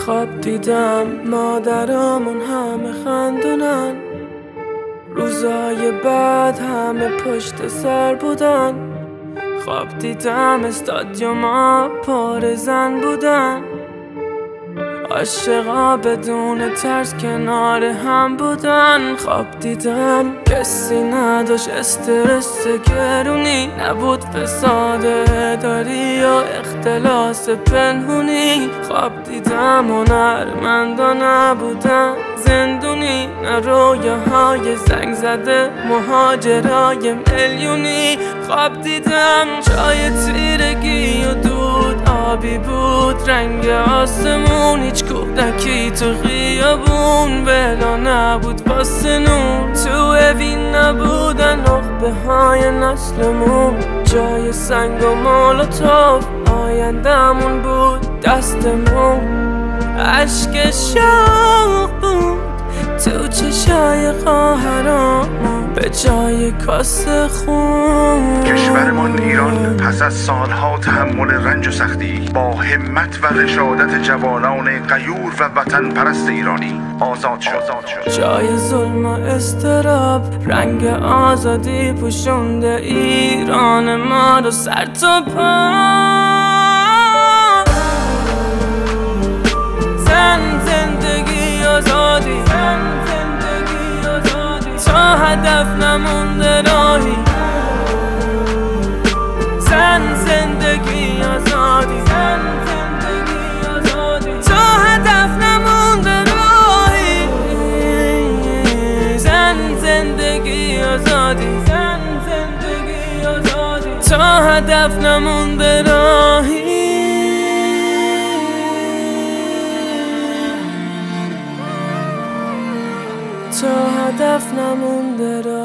خواب دیدم مادرامون همه خندونن، روزای بعد همه پشت سر بودن. خواب دیدم استادیوما پر زن بودن، عاشقا بدون ترس کنار هم بودن. خواب دیدم کسی نداشت استرس گرونی، نبود فساد اداری یا اختلاس پنهونی. خواب دیدم هنرمندا نبودن زندونی، نه رویاهای زنگ زده مهاجرای میلیونی. خواب دیدم جای تیرگی و دود آبی بود رنگ آسمون، هیچ کودکی تو خیابون بلا نبود واسه نور، تو اوین نبودن نخبه های نسلمون. جای سنگ و مولوتوف آیندمون بود دستمون، عشق شوق بود تو چشای خواهرامون به جای کاسه خون. کشورمان ایران پس از سالها تحمل رنج و سختی با همت و رشادت جوانان غیور و وطن پرست ایرانی آزاد شد. جای ظلم و استراب رنگ آزادی پوشونده ایران ما رو سر تا پا. زن زندگی آزادی، تا هدف نمونده راهی. زن زندگی آزادی، تا هدف نمونده راهی. زن زندگی آزادی، تا هدف نمونده راهی. تا هدف نمونده راهی.